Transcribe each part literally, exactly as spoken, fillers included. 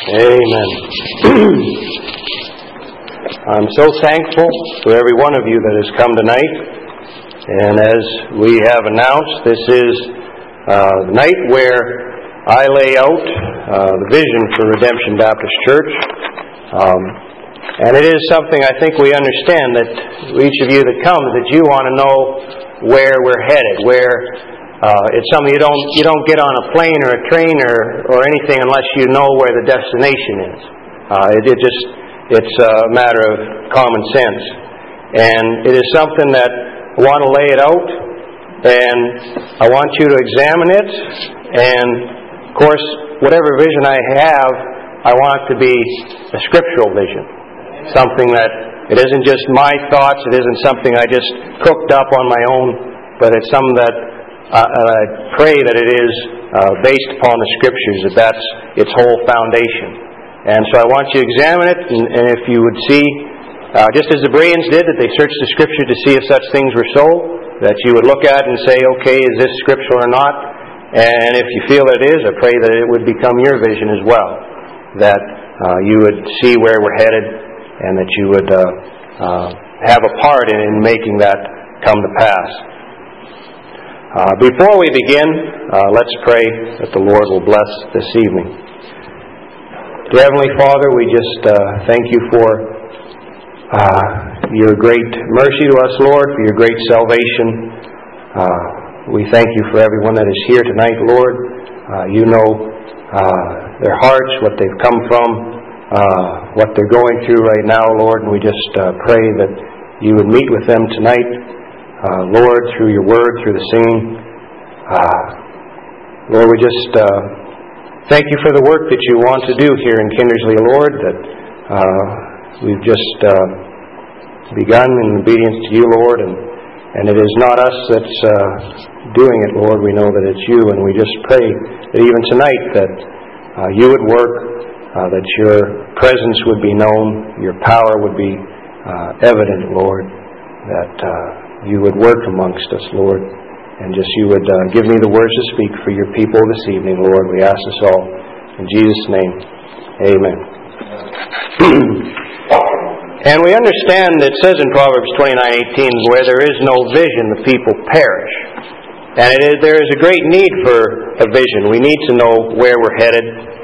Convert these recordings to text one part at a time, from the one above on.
Amen. I'm so thankful for every one of you that has come tonight. And as we have announced, this is uh, the night where I lay out uh, the vision for Redemption Baptist Church. Um, and it is something I think we understand, that each of you that comes, that you want to know where we're headed, where Uh, it's something you don't you don't get on a plane or a train or, or anything unless you know where the destination is. Uh, it, it just it's a matter of common sense, and it is something that I want to lay it out, and I want you to examine it. And of course, whatever vision I have, I want it to be a scriptural vision, something that it isn't just my thoughts. It isn't something I just cooked up on my own, but it's something that Uh, I pray that it is uh, based upon the Scriptures, that that's its whole foundation. And so I want you to examine it, and, and if you would see, uh, just as the Bereans did, that they searched the Scripture to see if such things were so, that you would look at it and say, okay, is this scriptural or not? And if you feel that it is, I pray that it would become your vision as well, that uh, you would see where we're headed, and that you would uh, uh, have a part in, in making that come to pass. Uh, before we begin, uh, let's pray that the Lord will bless this evening. Dear Heavenly Father, we just uh, thank you for uh, your great mercy to us, Lord, for your great salvation. Uh, we thank you for everyone that is here tonight, Lord. Uh, you know uh, their hearts, what they've come from, uh, what they're going through right now, Lord, and we just uh, pray that you would meet with them tonight. Uh, Lord, through your word, through the singing. Uh, Lord, we just uh, thank you for the work that you want to do here in Kindersley, Lord, that uh, we've just uh, begun in obedience to you, Lord, and, and it is not us that's uh, doing it, Lord. We know that it's you, and we just pray that even tonight that uh, you would work, uh, that your presence would be known, your power would be uh, evident, Lord, that uh, you would work amongst us, Lord, and just you would uh, give me the words to speak for your people this evening, Lord. We ask this all in Jesus' name. Amen. And we understand it says in Proverbs twenty-nine eighteen, where there is no vision, the people perish. And it is, there is a great need for a vision. We need to know where we're headed.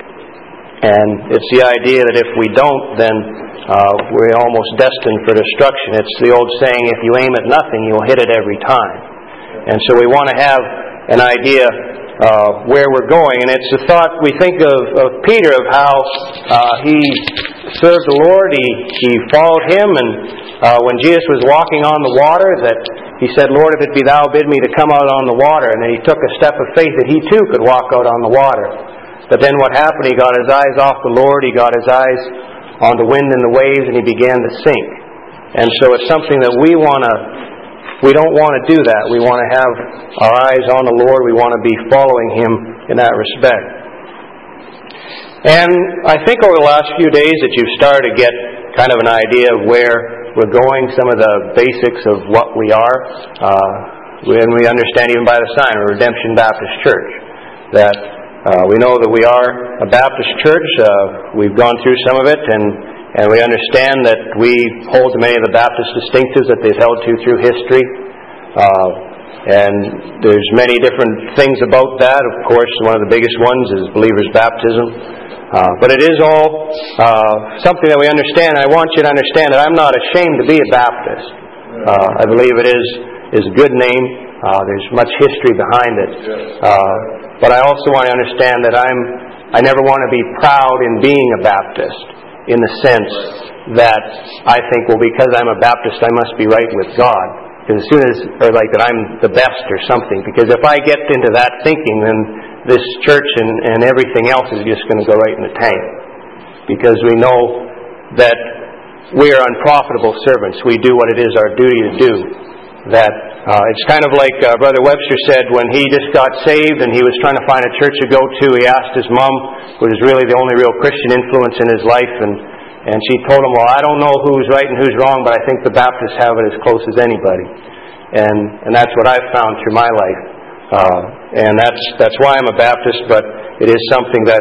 And it's the idea that if we don't, then Uh, we're almost destined for destruction. It's the old saying, if you aim at nothing, you'll hit it every time. And so we want to have an idea uh, where we're going. And it's the thought we think of, of Peter, of how uh, he served the Lord, he, he followed Him, and uh, when Jesus was walking on the water, that he said, Lord, if it be Thou, bid me to come out on the water. And then he took a step of faith that he too could walk out on the water. But then what happened? He got his eyes off the Lord, he got his eyes on the wind and the waves, and he began to sink. And so it's something that we want to, we don't want to do that. We want to have our eyes on the Lord. We want to be following Him in that respect. And I think over the last few days that you've started to get kind of an idea of where we're going, some of the basics of what we are. Uh, and we understand even by the sign, we're Redemption Baptist Church, that Uh, we know that we are a Baptist church. Uh, we've gone through some of it, and, and we understand that we hold to many of the Baptist distinctives that they've held to through history. Uh, and there's many different things about that. Of course, one of the biggest ones is believer's baptism. Uh, but it is all uh, something that we understand. And I want you to understand that I'm not ashamed to be a Baptist. Uh, I believe it is, is a good name. Uh, there's much history behind it. Uh, But I also want to understand that I'm, I never want to be proud in being a Baptist, in the sense that I think, well, because I'm a Baptist, I must be right with God. Because as soon as, or like that I'm the best or something. Because if I get into that thinking, then this church and, and everything else is just going to go right in the tank. Because we know that we are unprofitable servants. We do what it is our duty to do. That uh, it's kind of like uh, Brother Webster said when he just got saved and he was trying to find a church to go to. He asked his mom, who was really the only real Christian influence in his life, and, and she told him, well, I don't know who's right and who's wrong, but I think the Baptists have it as close as anybody. And and that's what I've found through my life. Uh, and that's that's why I'm a Baptist, but it is something that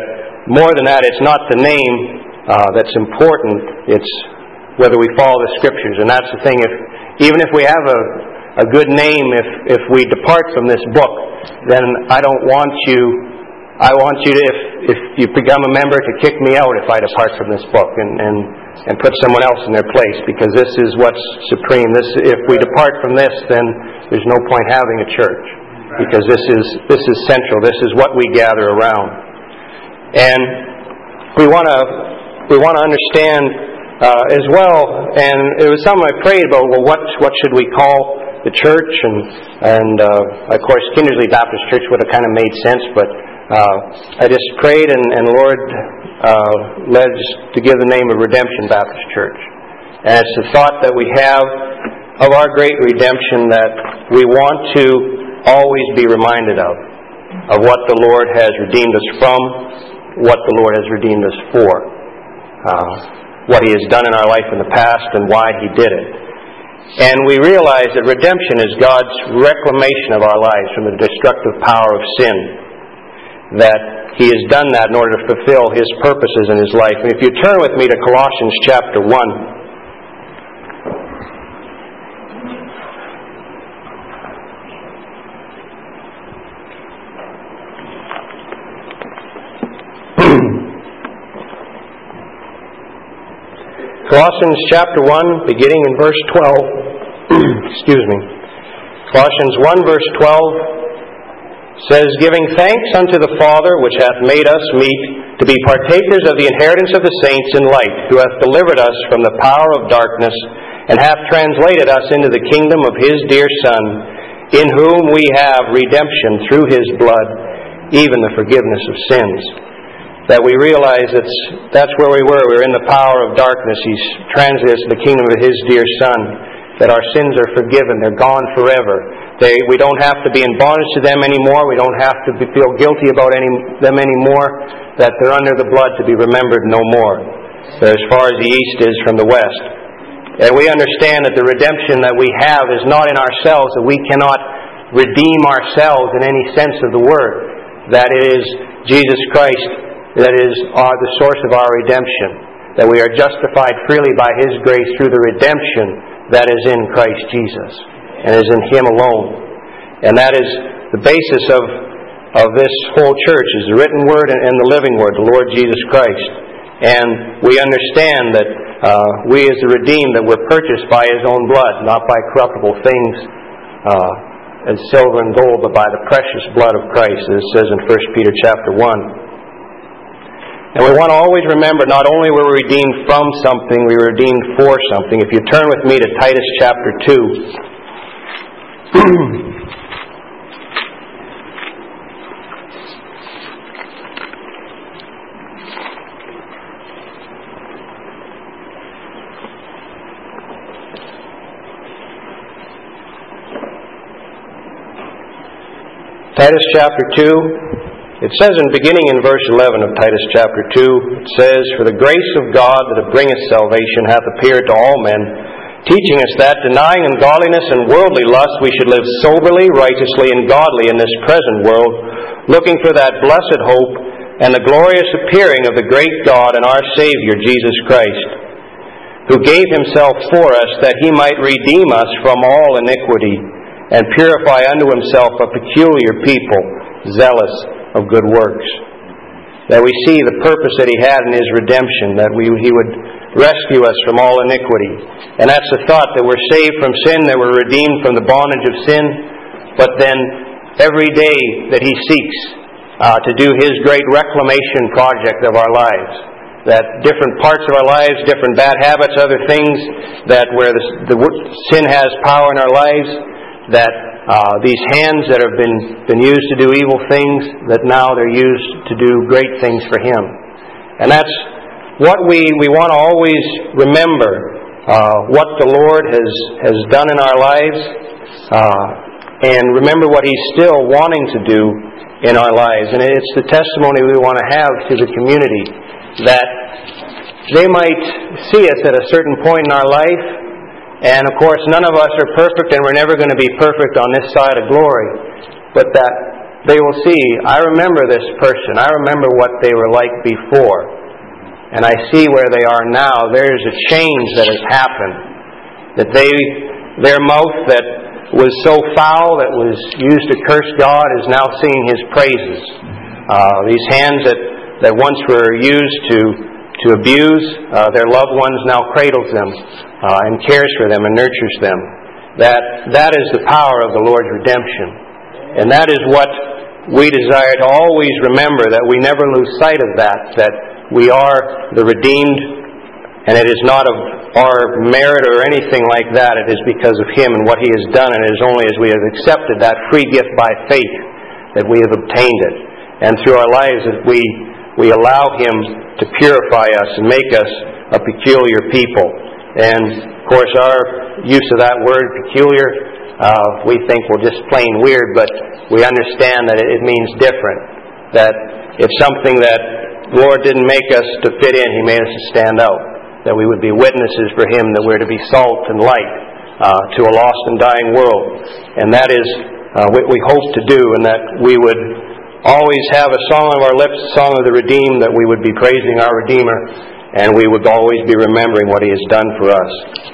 more than that, it's not the name uh, that's important. It's whether we follow the Scriptures. And that's the thing. If even if we have a, a good name, if, if we depart from this book, then I don't want you, I want you to, if, if you become a member, to kick me out if I depart from this book and, and, and put someone else in their place, because this is what's supreme. This, if we depart from this, then there's no point having a church, because this is, this is central. This is what we gather around. And we want to, we want to understand Uh, as well, and it was something I prayed about. Well, what what should we call the church? And and uh, of course, Kindersley Baptist Church would have kind of made sense. But uh, I just prayed, and, and the Lord uh, led us to give the name of Redemption Baptist Church. And it's the thought that we have of our great redemption that we want to always be reminded of, of what the Lord has redeemed us from, what the Lord has redeemed us for. Uh, what He has done in our life in the past and why He did it. And we realize that redemption is God's reclamation of our lives from the destructive power of sin. That He has done that in order to fulfill His purposes in His life. And if you turn with me to Colossians chapter one. Colossians chapter one, beginning in verse twelve. Excuse me. Colossians one, verse twelve says, "Giving thanks unto the Father, which hath made us meet to be partakers of the inheritance of the saints in light, who hath delivered us from the power of darkness, and hath translated us into the kingdom of His dear Son, in whom we have redemption through His blood, even the forgiveness of sins." That we realize that's, that's where we were. We were in the power of darkness. He's translated us to the kingdom of His dear Son. That our sins are forgiven. They're gone forever. They, we don't have to be in bondage to them anymore. We don't have to be, feel guilty about any, them anymore. That they're under the blood to be remembered no more. They're as far as the east is from the west. And we understand that the redemption that we have is not in ourselves. That we cannot redeem ourselves in any sense of the word. That it is Jesus Christ that is uh, the source of our redemption. That we are justified freely by His grace through the redemption that is in Christ Jesus. And is in Him alone. And that is the basis of, of this whole church, is the written word and, and the living word, the Lord Jesus Christ. And we understand that uh, we as the redeemed, that we're purchased by His own blood, not by corruptible things uh, as silver and gold, but by the precious blood of Christ, as it says in First Peter chapter one. And we want to always remember, not only were we redeemed from something, we were redeemed for something. If you turn with me to Titus chapter two. Titus chapter two. It says in beginning in verse eleven of Titus chapter two, it says, "For the grace of God that bringeth salvation hath appeared to all men, teaching us that, denying ungodliness and worldly lust, we should live soberly, righteously, and godly in this present world, looking for that blessed hope and the glorious appearing of the great God and our Savior, Jesus Christ, who gave Himself for us, that He might redeem us from all iniquity, and purify unto Himself a peculiar people, zealous of good works." That we see the purpose that He had in His redemption, that we, He would rescue us from all iniquity. And that's the thought, that we're saved from sin, that we're redeemed from the bondage of sin, but then every day that He seeks uh, to do His great reclamation project of our lives. That different parts of our lives, different bad habits, other things, that where the, the sin has power in our lives, that Uh, these hands that have been, been used to do evil things, that now they're used to do great things for Him. And that's what we, we want to always remember, uh, what the Lord has, has done in our lives, uh, and remember what He's still wanting to do in our lives. And it's the testimony we want to have to the community, that they might see us at a certain point in our life. And of course, none of us are perfect, and we're never going to be perfect on this side of glory. But that they will see, I remember this person. I remember what they were like before. And I see where they are now. There's a change that has happened. That they, their mouth that was so foul, that was used to curse God, is now singing His praises. Uh, these hands that, that once were used to, to abuse uh, their loved ones now cradles them uh, and cares for them and nurtures them. That, that is the power of the Lord's redemption. And that is what we desire to always remember, that we never lose sight of that, that we are the redeemed, and it is not of our merit or anything like that. It is because of Him and what He has done, and it is only as we have accepted that free gift by faith that we have obtained it. And through our lives that we, we allow Him to purify us and make us a peculiar people. And, of course, our use of that word, peculiar, uh, we think, well, just plain weird, but we understand that it means different. That it's something that the Lord didn't make us to fit in. He made us to stand out. That we would be witnesses for Him, that we're to be salt and light uh, to a lost and dying world. And that is uh, what we hope to do, and that we would always have a song of our lips, a song of the redeemed, that we would be praising our Redeemer, and we would always be remembering what He has done for us.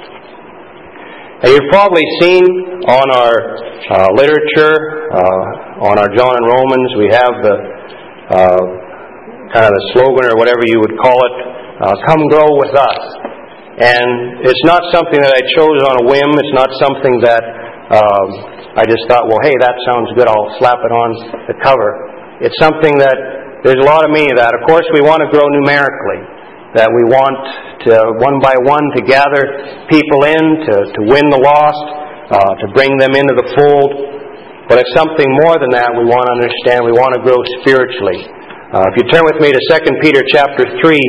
Now, you've probably seen on our uh, literature, uh, on our John and Romans, we have the uh, kind of the slogan, or whatever you would call it, uh, come grow with us. And it's not something that I chose on a whim. It's not something that um, I just thought, well, hey, that sounds good, I'll slap it on the cover. It's something that there's a lot of meaning to that. Of course, we want to grow numerically. That we want to, one by one, to gather people in, to, to win the lost, uh, to bring them into the fold. But it's something more than that we want to understand. We want to grow spiritually. Uh, if you turn with me to Second Peter chapter three.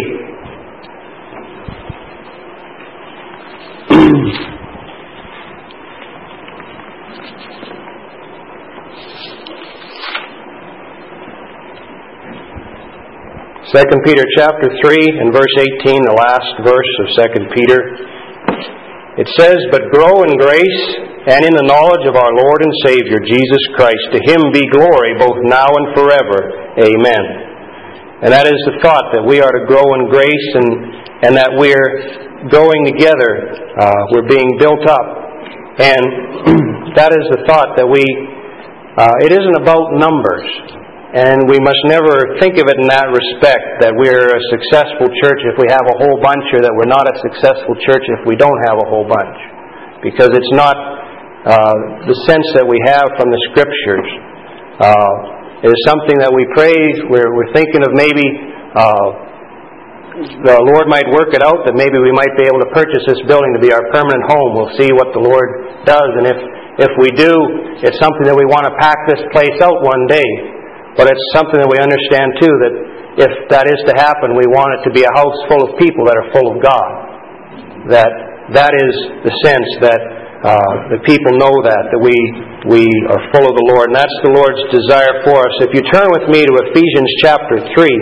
Second Peter chapter three and verse eighteen, the last verse of Second Peter. It says, "But grow in grace and in the knowledge of our Lord and Savior, Jesus Christ. To Him be glory both now and forever. Amen." And that is the thought, that we are to grow in grace, and, and that we're growing together. Uh, we're being built up. And that is the thought, that we, uh, it isn't about numbers. And we must never think of it in that respect, that we're a successful church if we have a whole bunch, or that we're not a successful church if we don't have a whole bunch. Because it's not uh, the sense that we have from the Scriptures. Uh, it is something that we praise. We're, we're thinking of maybe uh, the Lord might work it out, that maybe we might be able to purchase this building to be our permanent home. We'll see what the Lord does. And if, if we do, it's something that we want to pack this place out one day. But it's something that we understand, too, that if that is to happen, we want it to be a house full of people that are full of God. That that is the sense that uh, the people know that, that we we are full of the Lord. And that's the Lord's desire for us. If you turn with me to Ephesians chapter three.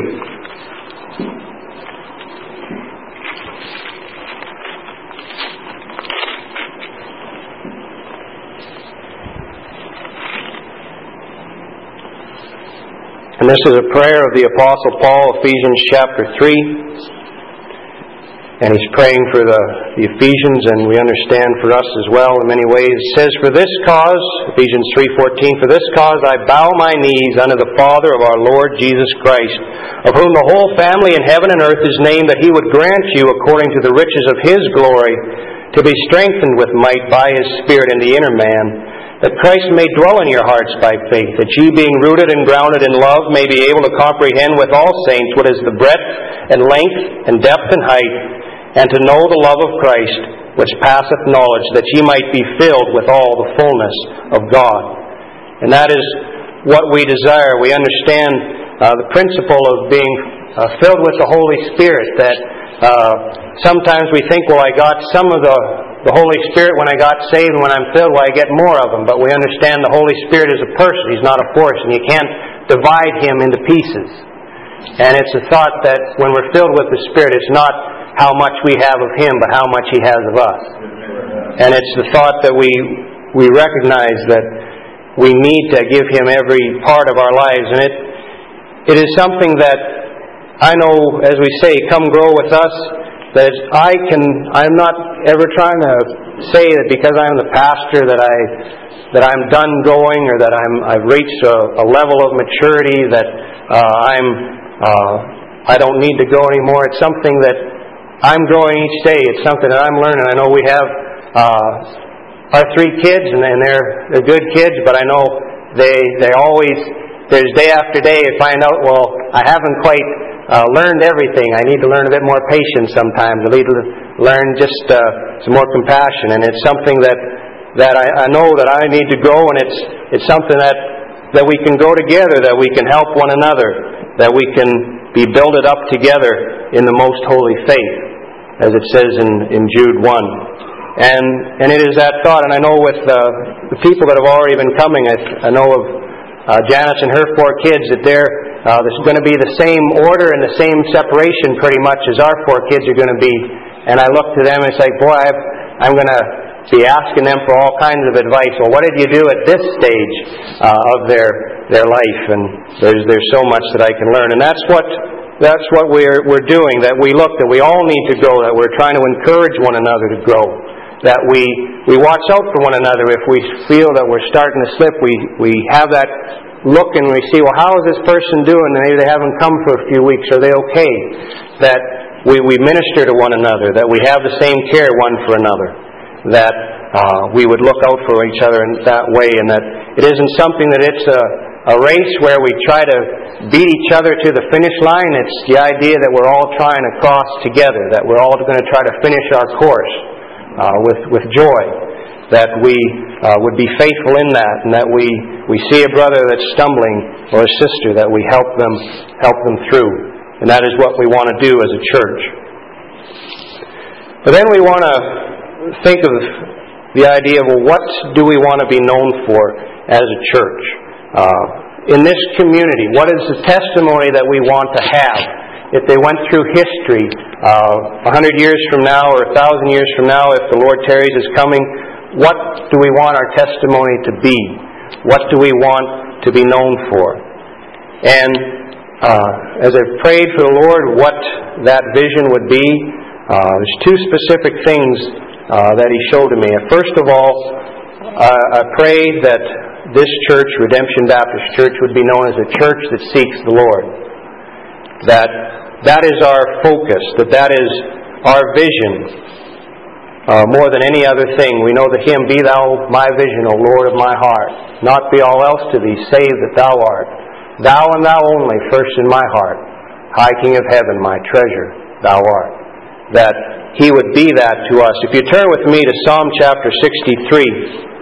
And this is a prayer of the Apostle Paul, Ephesians chapter three. And he's praying for the, the Ephesians, and we understand for us as well in many ways. It says, "For this cause," Ephesians three fourteen, "For this cause I bow my knees unto the Father of our Lord Jesus Christ, of whom the whole family in heaven and earth is named, that He would grant you, according to the riches of His glory, to be strengthened with might by His Spirit in the inner man, that Christ may dwell in your hearts by faith, that ye, being rooted and grounded in love, may be able to comprehend with all saints what is the breadth and length and depth and height, and to know the love of Christ, which passeth knowledge, that ye might be filled with all the fullness of God." And that is what we desire. We understand uh, the principle of being uh, filled with the Holy Spirit, that uh, sometimes we think, well, I got some of the The Holy Spirit when I got saved, and when I'm filled, well, I get more of Him. But we understand the Holy Spirit is a person. He's not a force, and you can't divide Him into pieces. And it's a thought that when we're filled with the Spirit, it's not how much we have of Him, but how much He has of us. And it's the thought that we we recognize that we need to give Him every part of our lives. And it it is something that I know, as we say, come grow with us, that I can, I'm not ever trying to say that because I'm the pastor that I that I'm done going, or that I'm I've reached a, a level of maturity that uh, I'm uh, I don't need to go anymore. It's something that I'm growing each day. It's something that I'm learning. I know we have uh, our three kids, and, and they're they're good kids, but I know they they always there's day after day I find out, well, I haven't quite uh, learned everything. I need to learn a bit more patience sometimes. I need to learn just uh, some more compassion, and it's something that. that I, I know that I need to grow, and it's it's something that, that we can go together, that we can help one another, that we can be builded up together in the most holy faith, as it says in, in Jude one. And and it is that thought, and I know with uh, the people that have already been coming, I, I know of uh, Janice and her four kids, that they're, uh, there's going to be the same order and the same separation pretty much as our four kids are going to be. And I look to them and it's like, boy, I've, I'm going to be asking them for all kinds of advice. Well, what did you do at this stage uh, of their their life? And there's there's so much that I can learn, and that's what that's what we're we're doing. That we look that we all need to grow. That we're trying to encourage one another to grow. That we we watch out for one another. If we feel that we're starting to slip, we we have that look and we see, well, how is this person doing? And maybe they haven't come for a few weeks. Are they okay? That we we minister to one another. That we have the same care one for another. That uh, we would look out for each other in that way, and that it isn't something that it's a, a race where we try to beat each other to the finish line. It's the idea that we're all trying to cross together, that we're all going to try to finish our course uh, with with joy, that we uh, would be faithful in that, and that we, we see a brother that's stumbling or a sister, that we help them help them through. And that is what we want to do as a church. But then we want to think of the idea of, well, what do we want to be known for as a church? Uh, in this community, what is the testimony that we want to have? If they went through history, uh, a hundred years from now or a thousand years from now, if the Lord tarries is coming, what do we want our testimony to be? What do we want to be known for? And uh, as I've prayed for the Lord what that vision would be, uh, there's two specific things Uh, that He showed to me. First of all, uh, I prayed that this church, Redemption Baptist Church, would be known as a church that seeks the Lord. That that is our focus, that that is our vision uh, more than any other thing. We know the hymn, "Be Thou my vision, O Lord of my heart, not be all else to Thee, save that Thou art. Thou and Thou only, first in my heart, High King of heaven, my treasure Thou art." That He would be that to us. If you turn with me to Psalm chapter sixty-three.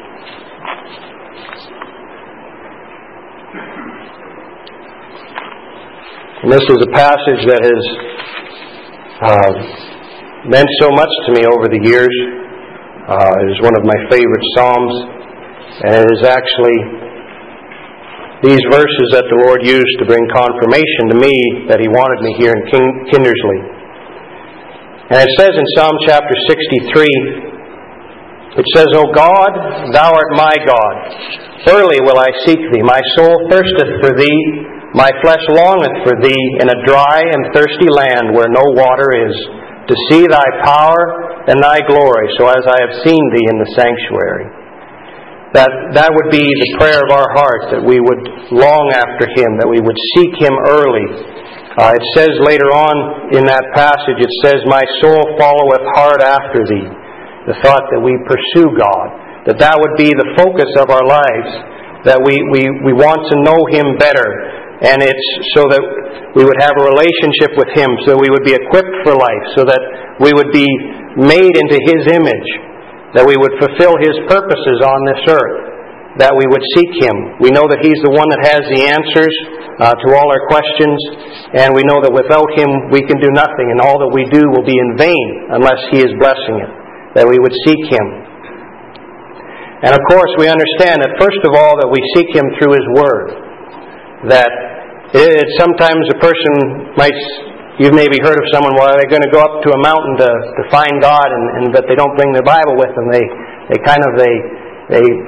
And this is a passage that has uh, meant so much to me over the years. Uh, it is one of my favorite Psalms. And it is actually these verses that the Lord used to bring confirmation to me that He wanted me here in King, Kindersley. And it says in Psalm chapter sixty-three, it says, "O God, Thou art my God. Early will I seek Thee. My soul thirsteth for Thee. My flesh longeth for Thee in a dry and thirsty land where no water is, to see Thy power and Thy glory, so as I have seen Thee in the sanctuary." That that would be the prayer of our heart, that we would long after Him, that we would seek Him early. Uh, it says later on in that passage, it says, "My soul followeth hard after Thee." The thought that we pursue God, that that would be the focus of our lives, that we, we, we want to know Him better, and it's so that we would have a relationship with Him, so we would be equipped for life, so that we would be made into His image, that we would fulfill His purposes on this earth, that we would seek Him. We know that He's the one that has the answers uh, to all our questions, and we know that without Him we can do nothing, and all that we do will be in vain unless He is blessing it, that we would seek Him. And of course we understand that first of all that we seek Him through His Word, that it, sometimes a person might, you've maybe heard of someone, well, they're going to go up to a mountain to, to find God, and, and but they don't bring their Bible with them. They they kind of, they they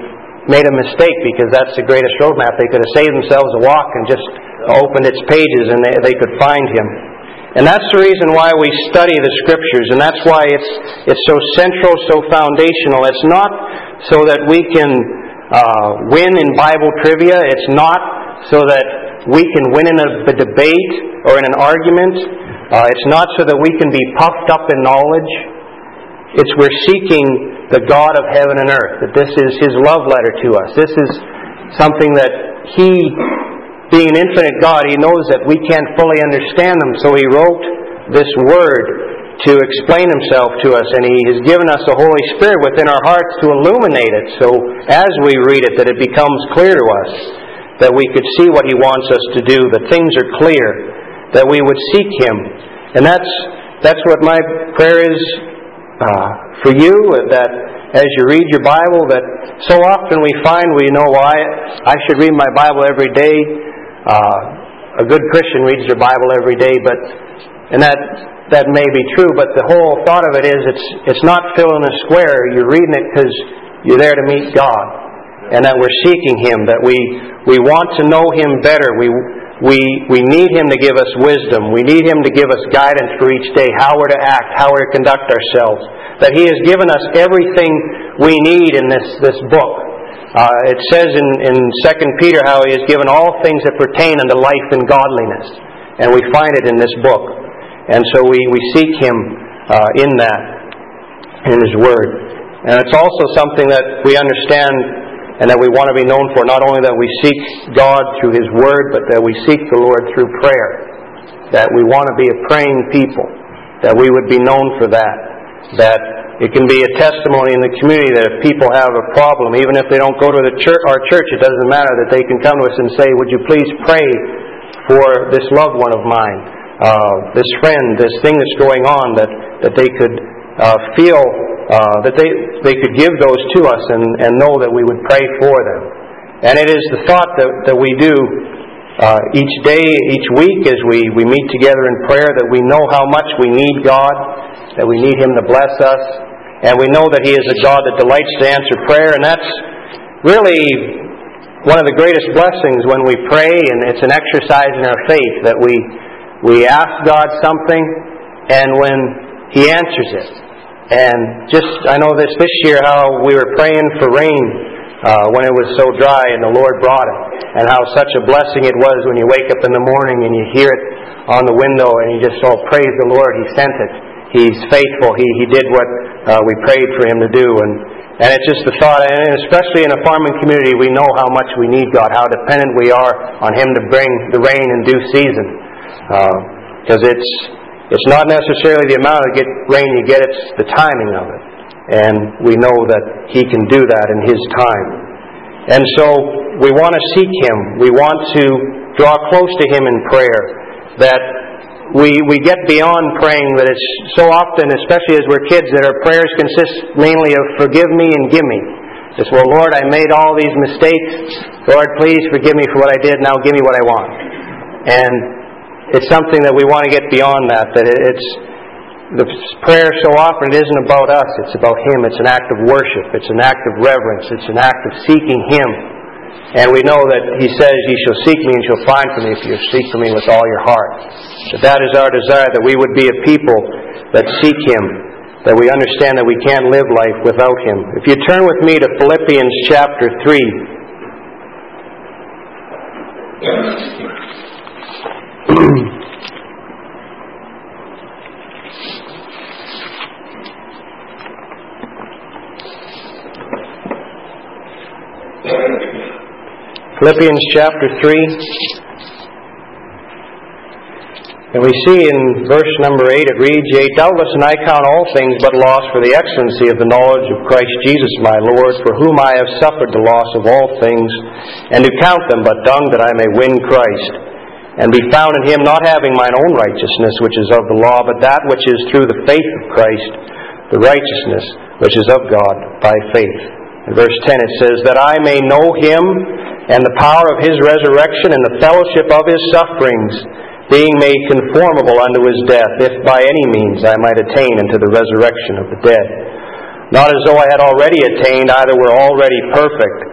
made a mistake, because that's the greatest roadmap. They could have saved themselves a walk and just opened its pages and they, they could find Him. And that's the reason why we study the Scriptures, and that's why it's it's so central, so foundational. It's not so that we can uh, win in Bible trivia. It's not so that we can win in a, a debate or in an argument. Uh, it's not so that we can be puffed up in knowledge. It's we're seeking the God of heaven and earth. That this is His love letter to us. This is something that He, being an infinite God, He knows that we can't fully understand Him. So He wrote this Word to explain Himself to us. And He has given us the Holy Spirit within our hearts to illuminate it. So as we read it, that it becomes clear to us. That we could see what He wants us to do. That things are clear. That we would seek Him. And that's that's what my prayer is uh, for you. That as you read your Bible, that so often we find we know why I should read my Bible every day. Uh, a good Christian reads their Bible every day, but and that that may be true. But the whole thought of it is it's it's not filling a square. You're reading it because you're there to meet God, and that we're seeking Him. That we we want to know Him better. We We we need Him to give us wisdom. We need Him to give us guidance for each day, how we're to act, how we're to conduct ourselves. That He has given us everything we need in this, this book. Uh, it says in, in Second Peter how He has given all things that pertain unto life and godliness. And we find it in this book. And so we, we seek Him uh, in that, in His Word. And it's also something that we understand and that we want to be known for, not only that we seek God through His Word, but that we seek the Lord through prayer. That we want to be a praying people. That we would be known for that. That it can be a testimony in the community that if people have a problem, even if they don't go to the church, our church, it doesn't matter, that they can come to us and say, would you please pray for this loved one of mine, uh, this friend, this thing that's going on, that, that they could uh, feel Uh, that they they could give those to us and, and know that we would pray for them. And it is the thought that, that we do uh, each day, each week as we, we meet together in prayer, that we know how much we need God, that we need Him to bless us, and we know that He is a God that delights to answer prayer. And that's really one of the greatest blessings when we pray, and it's an exercise in our faith, that we, we ask God something, and when He answers it. And just, I know this this year, how we were praying for rain uh, when it was so dry, and the Lord brought it. And how such a blessing it was when you wake up in the morning and you hear it on the window, and you just, oh, praise the Lord, He sent it. He's faithful. He He did what uh, we prayed for Him to do. And, and it's just the thought, and especially in a farming community, we know how much we need God, how dependent we are on Him to bring the rain in due season. Because uh, it's... It's not necessarily the amount of get, rain you get, it's the timing of it. And we know that He can do that in His time. And so we want to seek Him. We want to draw close to Him in prayer. That we we get beyond praying, that it's so often, especially as we're kids, that our prayers consist mainly of forgive me and give me. Just, well, Lord, I made all these mistakes. Lord, please forgive me for what I did. Now give me what I want. And it's something that we want to get beyond that. That it's the prayer so often, it isn't about us. It's about Him. It's an act of worship. It's an act of reverence. It's an act of seeking Him. And we know that He says, "Ye shall seek me and shall find for me if you seek for me with all your heart." That that is our desire, that we would be a people that seek Him. That we understand that we can't live life without Him. If you turn with me to Philippians chapter three. Philippians chapter three. And we see in verse number eight, it reads, "Yea, doubtless, and I count all things but loss for the excellency of the knowledge of Christ Jesus my Lord, for whom I have suffered the loss of all things, and do count them but dung, that I may win Christ, and be found in Him, not having mine own righteousness, which is of the law, but that which is through the faith of Christ, the righteousness which is of God by faith." In verse ten it says, "That I may know Him, and the power of His resurrection, and the fellowship of His sufferings, being made conformable unto His death, if by any means I might attain unto the resurrection of the dead. Not as though I had already attained, either were already perfect,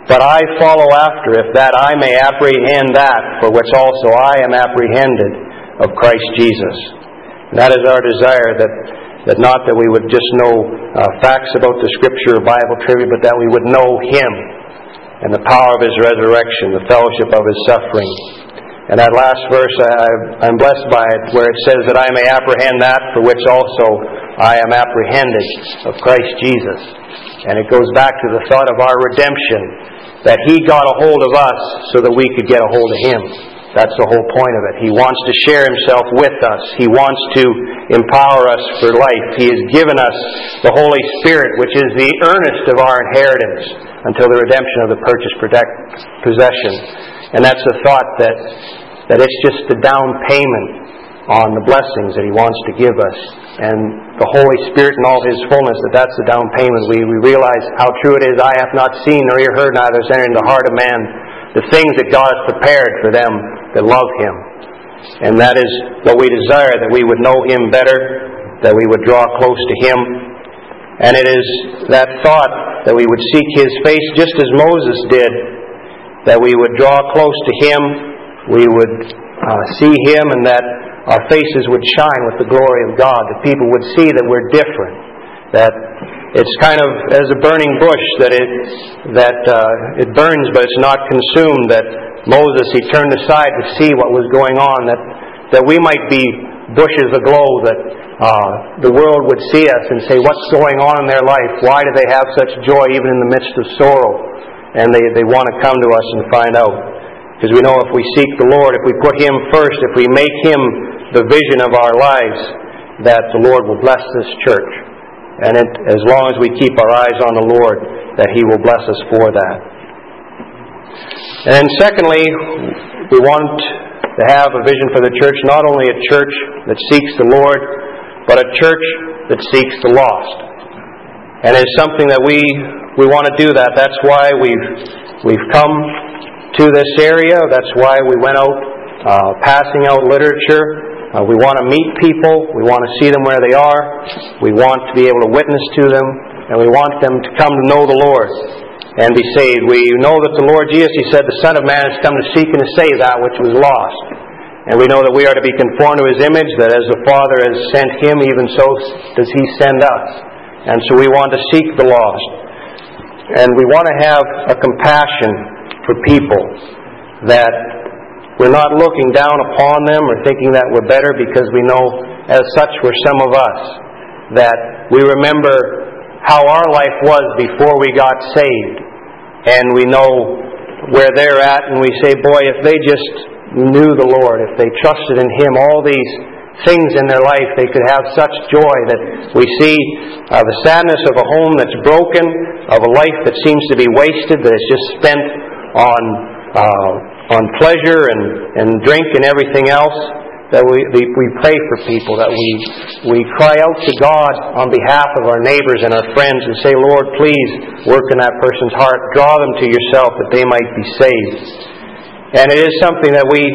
But I follow after, if that I may apprehend that for which also I am apprehended of Christ Jesus. And that is our desire, that, that not that we would just know uh, facts about the Scripture or Bible trivia, but that we would know Him and the power of His resurrection, the fellowship of His suffering. And that last verse, I, I'm blessed by it, where it says that I may apprehend that for which also I am apprehended of Christ Jesus. And it goes back to the thought of our redemption, that He got a hold of us so that we could get a hold of Him. That's the whole point of it. He wants to share Himself with us. He wants to empower us for life. He has given us the Holy Spirit, which is the earnest of our inheritance until the redemption of the purchased possession. And that's the thought that, that it's just the down payment on the blessings that He wants to give us. And the Holy Spirit in all His fullness, that that's the down payment. We, we realize how true it is. I have not seen nor ear heard, neither has entered in the heart of man the things that God has prepared for them that love Him. And that is what we desire, that we would know Him better, that we would draw close to Him. And it is that thought that we would seek His face just as Moses did, that we would draw close to Him, we would uh, see Him, and that our faces would shine with the glory of God, that people would see that we're different, that it's kind of as a burning bush, that it that uh, it burns but it's not consumed, that Moses, he turned aside to see what was going on, that, that we might be bushes aglow, that uh, the world would see us and say, what's going on in their life? Why do they have such joy even in the midst of sorrow? And they, they want to come to us and find out. Because we know if we seek the Lord, if we put Him first, if we make Him the vision of our lives, that the Lord will bless this church. And it, as long as we keep our eyes on the Lord, that He will bless us for that. And then secondly, we want to have a vision for the church, not only a church that seeks the Lord, but a church that seeks the lost. And it's something that we we want to do that. That's why we've we've come to this area. That's why we went out uh, passing out literature. Uh, we want to meet people. We want to see them where they are. We want to be able to witness to them. And we want them to come to know the Lord and be saved. We know that the Lord Jesus, He said, the Son of Man has come to seek and to save that which was lost. And we know that we are to be conformed to His image, that as the Father has sent Him, even so does He send us. And so we want to seek the lost. And we want to have a compassion for people, that we're not looking down upon them or thinking that we're better, because we know as such were some of us, that we remember how our life was before we got saved. And we know where they're at, and we say, boy, if they just knew the Lord, if they trusted in Him, all these things in their life, they could have such joy. That we see uh, the sadness of a home that's broken, of a life that seems to be wasted, that is just spent on uh, on pleasure and, and drink and everything else. That we we pray for people, that we we cry out to God on behalf of our neighbors and our friends and say, Lord, please work in that person's heart, draw them to Yourself that they might be saved. And it is something that we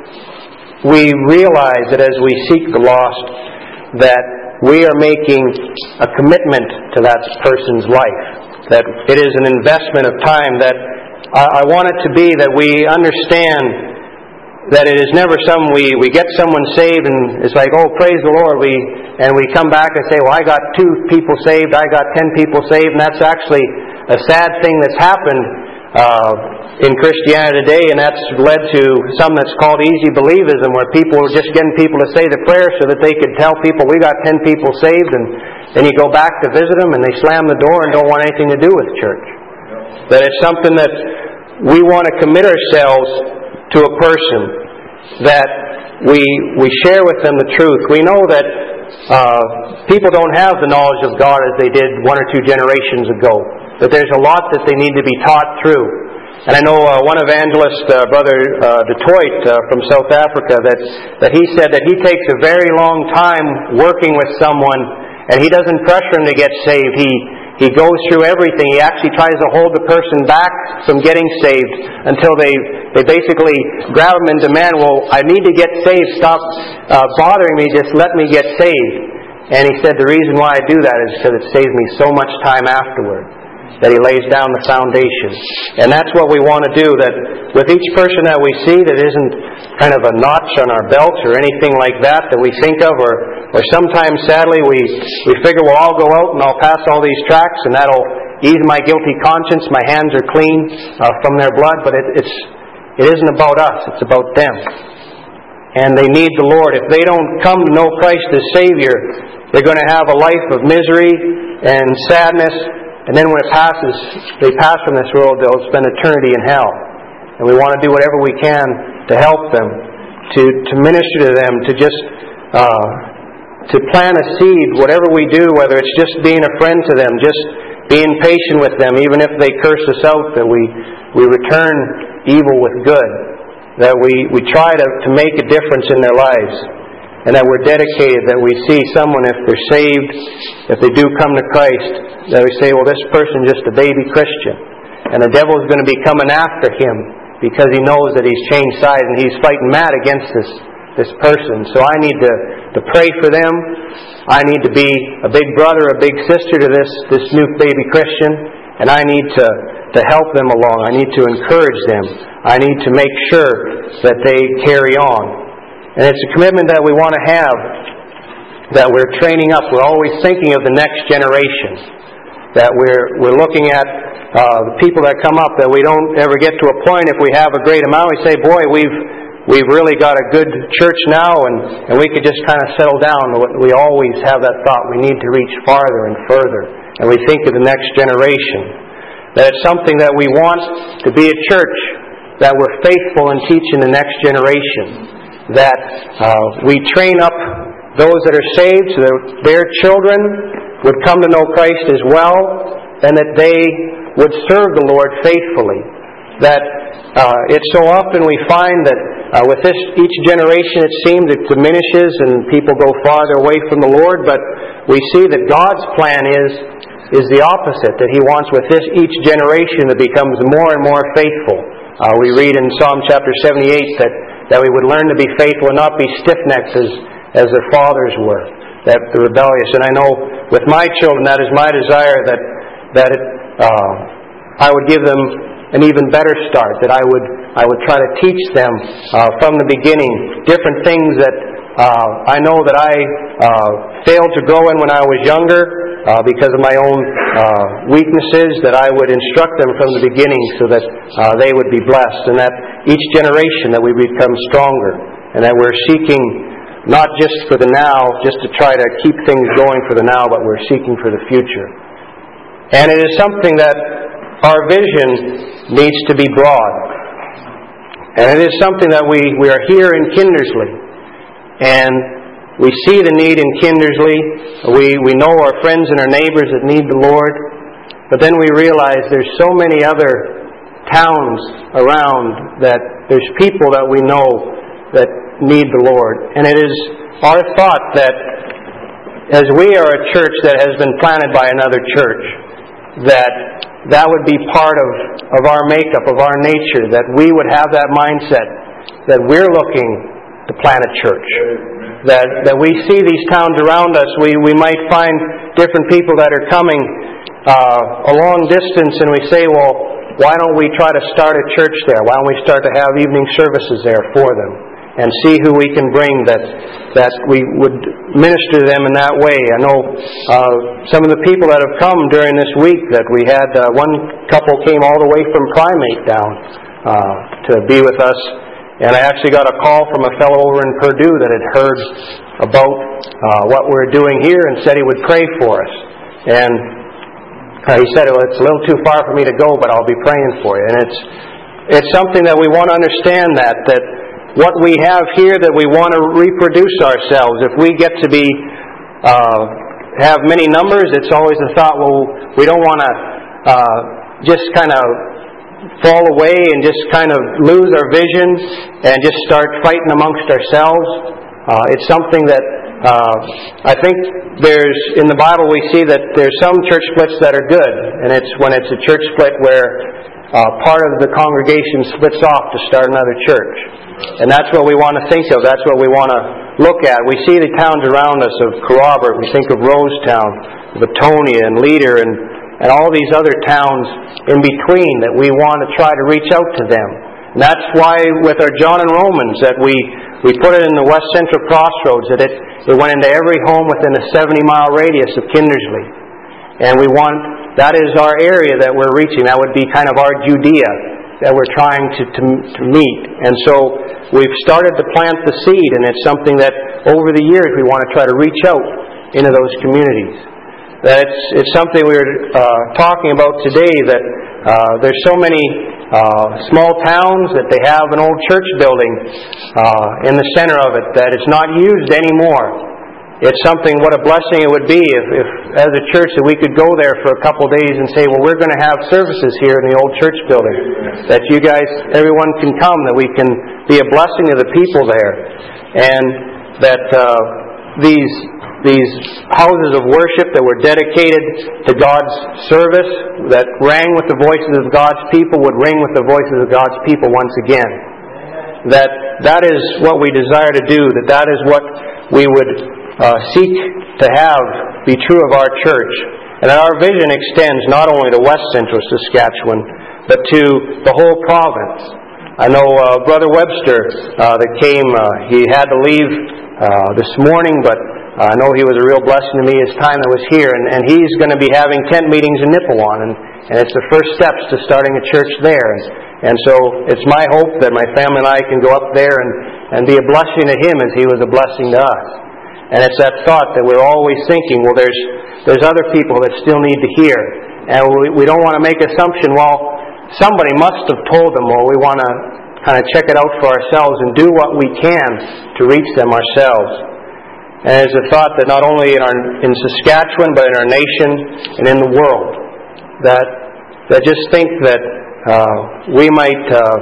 we realize, that as we seek the lost, that we are making a commitment to that person's life, that it is an investment of time, that I, I want it to be that we understand that it is never some, we, we get someone saved and it's like, oh, praise the Lord, we and we come back and say, well, I got two people saved, I got ten people saved, and that's actually a sad thing that's happened uh, in Christianity today, and that's led to something that's called easy believism, where people are just getting people to say the prayer so that they could tell people, we got ten people saved, and then you go back to visit them and they slam the door and don't want anything to do with church. That it's something that we want to commit ourselves to a person, that we we share with them the truth. We know that uh, people don't have the knowledge of God as they did one or two generations ago, but there's a lot that they need to be taught through. And I know uh, one evangelist, uh, Brother uh, Detroit uh, from South Africa, that, that he said that he takes a very long time working with someone, and he doesn't pressure him to get saved. He He goes through everything. He actually tries to hold the person back from getting saved until they they basically grab him and demand, well, I need to get saved. Stop uh, bothering me. Just let me get saved. And he said, the reason why I do that is because it saves me so much time afterward. that He lays down the foundation. And that's what we want to do, that with each person that we see that isn't kind of a notch on our belts or anything like that that we think of, or, or sometimes, sadly, we, we figure, well, I'll go out and I'll pass all these tracts and that'll ease my guilty conscience, my hands are clean uh, from their blood, but it, it's, it isn't about us, it's about them. And they need the Lord. If they don't come to know Christ as Savior, they're going to have a life of misery and sadness, and then when it passes, they pass from this world, they'll spend eternity in hell. And we want to do whatever we can to help them, to, to minister to them, to just uh, to plant a seed, whatever we do, whether it's just being a friend to them, just being patient with them, even if they curse us out, that we, we return evil with good, that we, we try to, to make a difference in their lives, and that we're dedicated, that we see someone, if they're saved, if they do come to Christ, that we say, well, this person's just a baby Christian, and the devil's going to be coming after him because he knows that he's changed sides and he's fighting mad against this this person. So I need to, to pray for them. I need to be a big brother, a big sister to this, this new baby Christian, and I need to, to help them along. I need to encourage them. I need to make sure that they carry on. And it's a commitment that we want to have, that we're training up. We're always thinking of the next generation, that we're we're looking at uh, the people that come up, that we don't ever get to a point, if we have a great amount, we say, boy, we've we've really got a good church now, and, and we could just kind of settle down. We always have that thought, we need to reach farther and further. And we think of the next generation, that it's something that we want to be a church, that we're faithful in teaching the next generation, that uh, we train up those that are saved so that their children would come to know Christ as well, and that they would serve the Lord faithfully. That uh, it's so often we find that uh, with this each generation it seems it diminishes and people go farther away from the Lord, but we see that God's plan is is the opposite, that He wants with this each generation that becomes more and more faithful. Uh, we read in Psalm chapter seventy-eight that, that we would learn to be faithful and not be stiff-necked as, as their fathers were, that the rebellious. And I know with my children that is my desire, that that it, uh, I would give them an even better start, that I would I would try to teach them uh, from the beginning different things that uh, I know that I uh, failed to grow in when I was younger uh, because of my own uh, weaknesses, that I would instruct them from the beginning so that uh, they would be blessed, and that each generation that we become stronger, and that we're seeking not just for the now, just to try to keep things going for the now, but we're seeking for the future. And it is something that our vision needs to be broad. And it is something that we, we are here in Kindersley. And we see the need in Kindersley. We, we know our friends and our neighbors that need the Lord. But then we realize there's so many other towns around, that there's people that we know that need the Lord. And it is our thought that as we are a church that has been planted by another church, that that would be part of, of our makeup, of our nature, that we would have that mindset, that we're looking to plant a church. That that we see these towns around us, we, we might find different people that are coming uh, a long distance, and we say, well, why don't we try to start a church there? Why don't we start to have evening services there for them? And see who we can bring, that that we would minister to them in that way. I know uh, some of the people that have come during this week, that we had uh, one couple came all the way from Primate down uh, to be with us. And I actually got a call from a fellow over in Purdue that had heard about uh, what we're doing here and said he would pray for us. And uh, he said, well, it's a little too far for me to go, but I'll be praying for you. And it's it's something that we want to understand, that that what we have here, that we want to reproduce ourselves. If we get to be uh, have many numbers, it's always the thought, well, we don't want to uh, just kind of fall away and just kind of lose our vision and just start fighting amongst ourselves. Uh, it's something that uh, I think there's, in the Bible we see that there's some church splits that are good, and it's when it's a church split where uh, part of the congregation splits off to start another church. And that's what we want to think of. That's what we want to look at. We see the towns around us of Kerrobert. We think of Rosetown, of Atonia and Leader and and all these other towns in between, that we want to try to reach out to them. And that's why with our John and Romans that we, we put it in the West Central Crossroads, that it, it went into every home within a seventy mile radius of Kindersley. And we want, that is our area that we're reaching. That would be kind of our Judea that we're trying to, to, to meet. And so we've started to plant the seed, and it's something that over the years we want to try to reach out into those communities. That it's, it's something we were uh, talking about today, that uh, there's so many uh, small towns that they have an old church building uh, in the center of it that it's not used anymore. It's something, what a blessing it would be if, if as a church, that we could go there for a couple of days and say, well, we're going to have services here in the old church building. That you guys, everyone can come, that we can be a blessing to the people there. And that uh, these these houses of worship that were dedicated to God's service, that rang with the voices of God's people, would ring with the voices of God's people once again. That that is what we desire to do, that that is what we would uh, seek to have be true of our church. And that our vision extends not only to West Central Saskatchewan, but to the whole province. I know uh, Brother Webster uh, that came, uh, he had to leave uh, this morning, but I know he was a real blessing to me his time that was here, and, and he's going to be having tent meetings in Nipawin, and, and it's the first steps to starting a church there. And, and so it's my hope that my family and I can go up there and, and be a blessing to him as he was a blessing to us. And it's that thought that we're always thinking, well, there's there's other people that still need to hear. And we, we don't want to make assumption, well, somebody must have told them, or we want to kind of check it out for ourselves and do what we can to reach them ourselves. And it's a thought that not only in our in Saskatchewan, but in our nation and in the world, that that just think that uh, we might uh,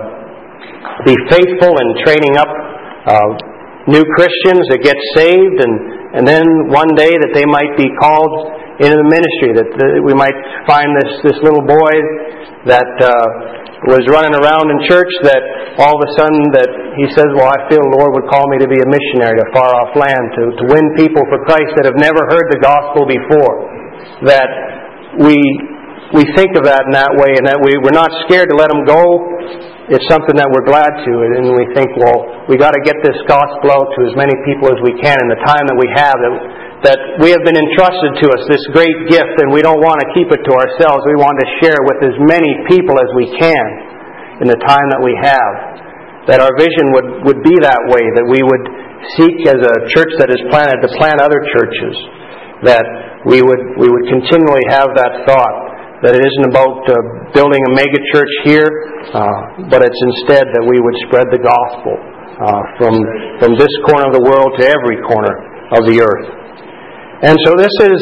be faithful in training up uh, new Christians that get saved, and, and then one day that they might be called into the ministry, that, that we might find this, this little boy that uh, was running around in church, that all of a sudden that he says, well, I feel the Lord would call me to be a missionary to far-off land, to, to win people for Christ that have never heard the gospel before. That we we think of that in that way, and that we, we're not scared to let them go. It's something that we're glad to, and we think, well, we got to get this gospel out to as many people as we can in the time that we have, that, that we have been entrusted to us, this great gift, and we don't want to keep it to ourselves. We want to share with as many people as we can in the time that we have. That our vision would, would be that way, that we would seek as a church that is planted to plant other churches, that we would we would continually have that thought, that it isn't about uh, building a mega church here, uh, but it's instead that we would spread the gospel uh, from from this corner of the world to every corner of the earth. And so this is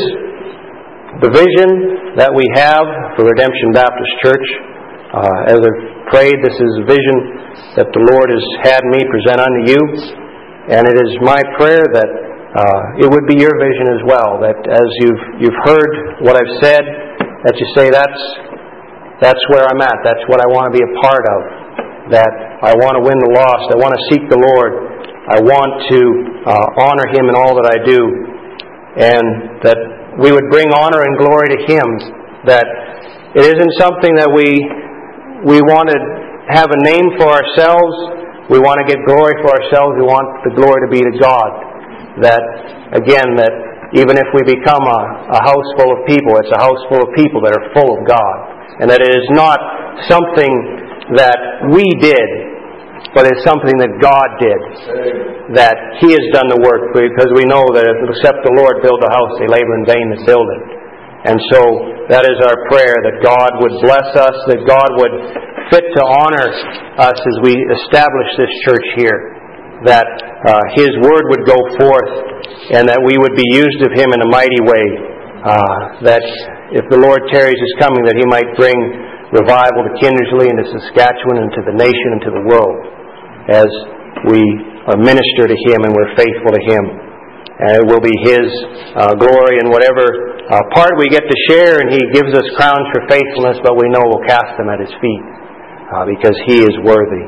the vision that we have for Redemption Baptist Church. Uh, as I've prayed, this is a vision that the Lord has had me present unto you, and it is my prayer that uh, it would be your vision as well, that as you've you've heard what I've said, that you say, that's that's where I'm at, that's what I want to be a part of, that I want to win the lost, I want to seek the Lord, I want to uh, honor Him in all that I do, and that we would bring honor and glory to Him, that it isn't something that we we want to have a name for ourselves, we want to get glory for ourselves, we want the glory to be to God. That, again, that even if we become a, a house full of people, it's a house full of people that are full of God. And that it is not something that we did, but it's something that God did. That He has done the work, because we know that except the Lord build a house, they labor in vain that build it. And so that is our prayer, that God would bless us, that God would fit to honor us as we establish this church here, that uh, His Word would go forth, and that we would be used of Him in a mighty way, uh, that if the Lord tarries His coming, that He might bring revival to Kindersley and to Saskatchewan and to the nation and to the world as we minister to Him and we're faithful to Him. And it will be His uh, glory in whatever uh, part we get to share, and He gives us crowns for faithfulness, but we know we'll cast them at His feet uh, because He is worthy.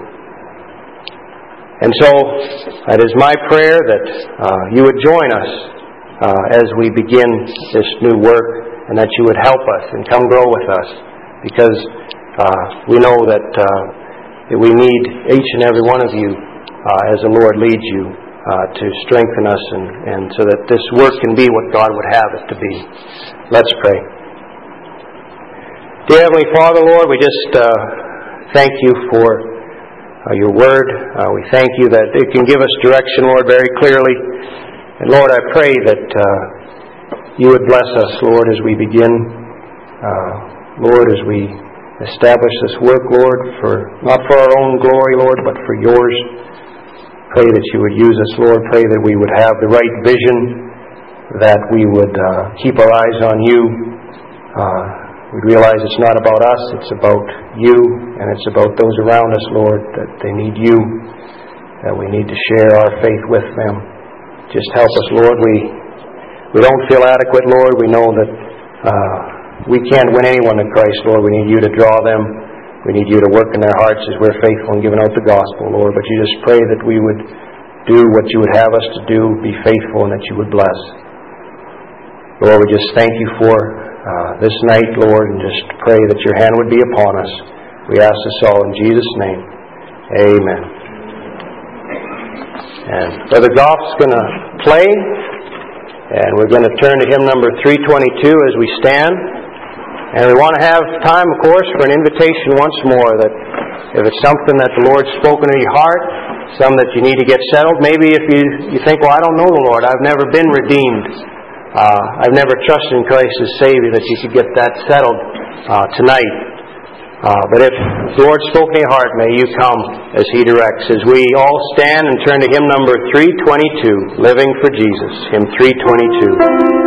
And so it is my prayer that uh, you would join us uh, as we begin this new work, and that you would help us and come grow with us, because uh, we know that, uh, that we need each and every one of you uh, as the Lord leads you uh, to strengthen us, and, and so that this work can be what God would have it to be. Let's pray. Dear Heavenly Father, Lord, we just uh, thank you for uh, your Word. Uh, we thank you that it can give us direction, Lord, very clearly. And Lord, I pray that uh, you would bless us, Lord, as we begin, uh, Lord, as we establish this work, Lord, for not for our own glory, Lord, but for yours. Pray that you would use us, Lord. Pray that we would have the right vision, that we would uh, keep our eyes on you. Uh, we realize it's not about us, it's about you, and it's about those around us, Lord, that they need you, that we need to share our faith with them. Just help us, Lord. We we don't feel adequate, Lord. We know that uh, we can't win anyone to Christ, Lord. We need you to draw them. We need you to work in their hearts as we're faithful in giving out the gospel, Lord. But you just pray that we would do what you would have us to do, be faithful, and that you would bless. Lord, we just thank you for uh, this night, Lord, and just pray that your hand would be upon us. We ask this all in Jesus' name. Amen. And Brother Goff's going to play, and we're going to turn to hymn number three twenty-two as we stand. And we want to have time, of course, for an invitation once more, that if it's something that the Lord's spoken in your heart, some that you need to get settled, maybe if you, you think, well, I don't know the Lord, I've never been redeemed, uh, I've never trusted in Christ as Savior, that you could get that settled uh, tonight. Uh, but if the Lord spoke in your heart, may you come as He directs. As we all stand and turn to hymn number three twenty-two, Living for Jesus, hymn three twenty-two.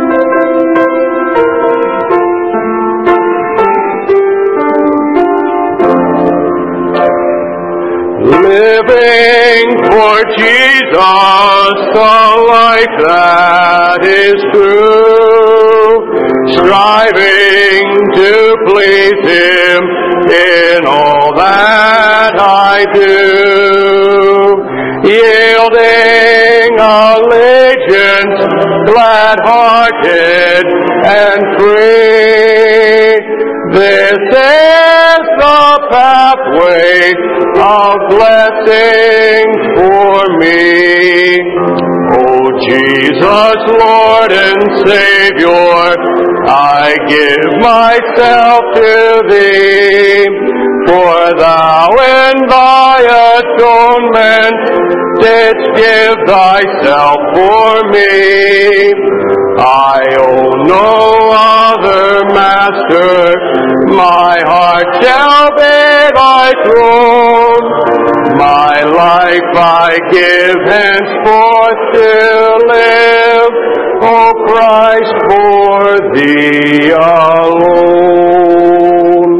Living for Jesus, the life that is true, striving to please Him in all that I do, yielding allegiance, glad-hearted and free. This is the pathway of blessings for me. O Jesus, Lord and Savior, I give myself to Thee, for Thou in Thy atonement didst give Thyself for me. I own no other master, my heart shall be Thy throne. My life I give henceforth to live, O Christ, for Thee alone.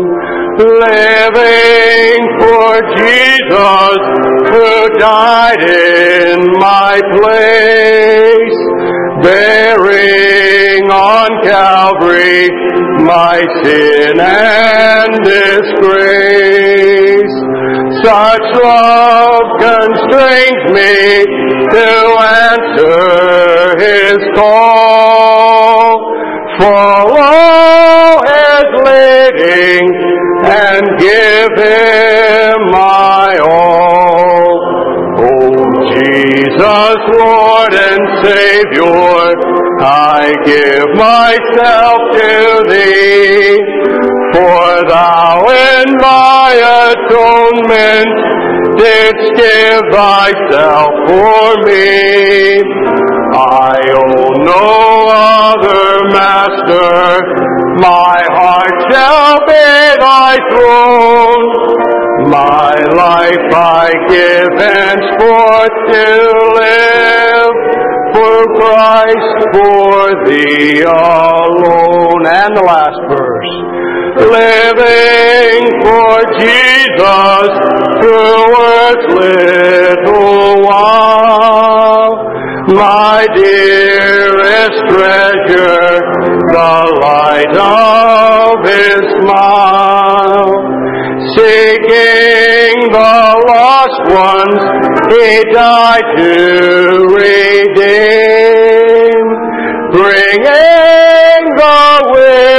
Living for Jesus, who died in my place, bearing on Calvary my sin and disgrace. Such love constrains me to answer His call, follow His leading and give Him my all. O Jesus, Lord and Savior, I give myself to Thee, for Thou in Thy atonement didst give Thyself for me. I own no other master, my heart shall be Thy throne. My life I give henceforth to live, for Christ, for Thee alone. And the last verse. Living for Jesus through earth's little while, my dearest treasure, the light of His smile. Seeking the lost ones, He died to redeem, bringing the will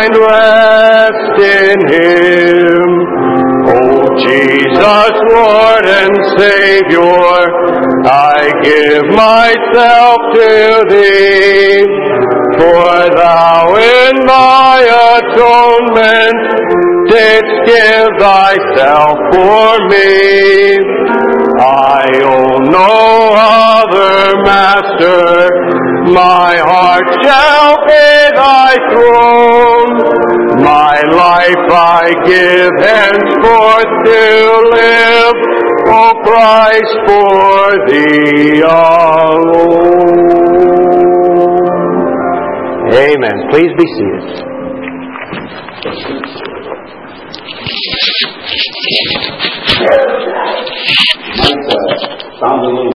find rest in Him. O Jesus, Lord and Savior, I give myself to Thee, for Thou in Thy atonement didst give Thyself for me. I own no other master, my heart shall be Thy throne. My life I give henceforth to live, O Christ, for Thee alone. Amen. Please be seated. Might uh, sound a little